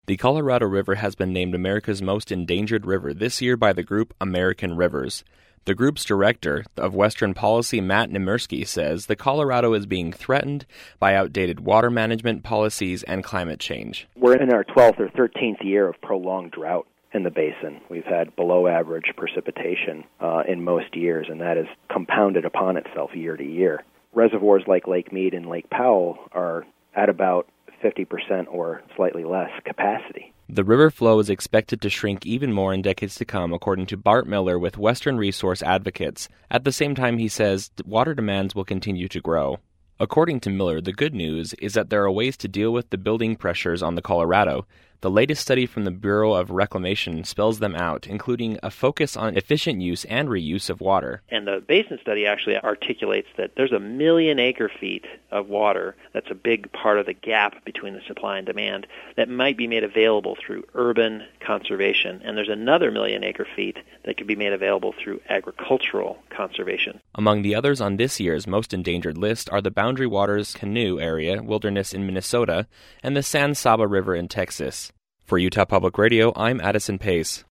The Colorado River has been named America's most endangered river this year by the group American Rivers. The group's director of Western Policy, Matt Nemirsky, says the Colorado is being threatened by outdated water management policies and climate change. We're in our 12th or 13th year of prolonged drought in the basin. We've had below-average precipitation in most years, and that has compounded upon itself year to year. Reservoirs like Lake Mead and Lake Powell are at about 50% or slightly less capacity. The river flow is expected to shrink even more in decades to come, according to Bart Miller with Western Resource Advocates. At the same time, he says water demands will continue to grow. According to Miller, the good news is that there are ways to deal with the building pressures on the Colorado. The latest study from the Bureau of Reclamation spells them out, including a focus on efficient use and reuse of water. And the basin study actually articulates that there's 1 million acre-feet of water that's a big part of the gap between the supply and demand that might be made available through urban conservation. And there's another 1 million acre-feet that could be made available through agricultural conservation. Among the others on this year's most endangered list are the Boundary Waters Canoe Area Wilderness in Minnesota and the San Saba River in Texas. For Utah Public Radio, I'm Addison Pace.